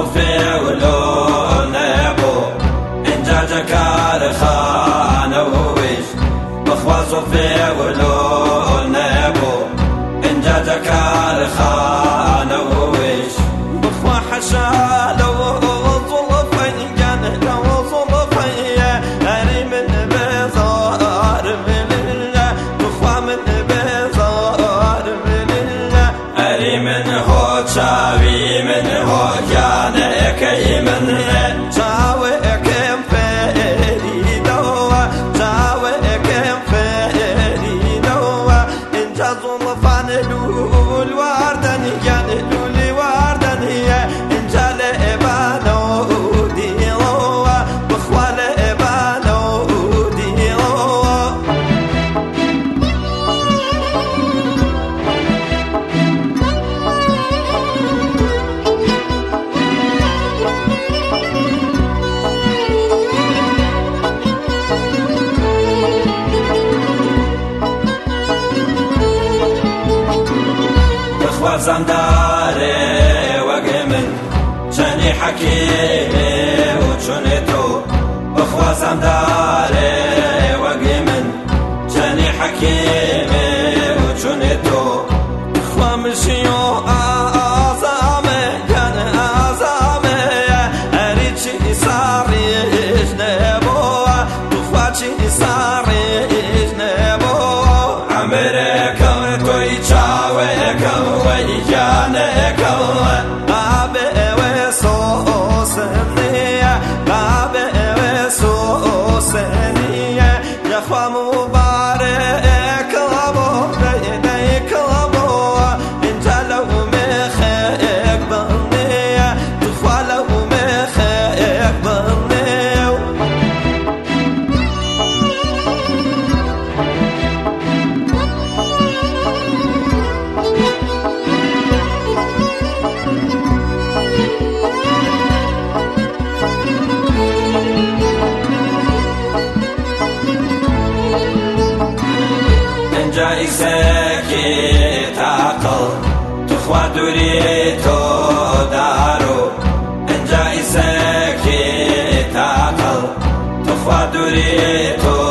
صوفي ولو نبو انجا جكار خانوش بخوا صوفي ولو نبو انجا جكار خانوش بخوا حشا لو ظلفي جان لو ظلفي هري من بزار بالله بخوا من بزار بالله هري من هو شاوي من هو جان كي من شاوي كم فريدوا شاوي كم فريدوا انجا ظلفان لول واردن جان لول واردن انجا لبانو ديروا بخوا لبانو ديروا بخوا زنداري وقمن شني حكيمي وشنتو بخوا زنداري وقمن شني حكيمي وشنتو بخوا مشيو آزامي كان آزامي أريد صاري جنبو بخوا صاري جنبو أمريكا توي تشاويكا ويجانيكا بابي وصوصنية بابي وصوصنية يا خوا مبارك لابو بيديك لابو انت لو مخيك بنية تخوا لو مخيك بنية انجا إساكي تعقل تخوى دوريتو دارو انجا إساكي تعقل تخوى دوريتو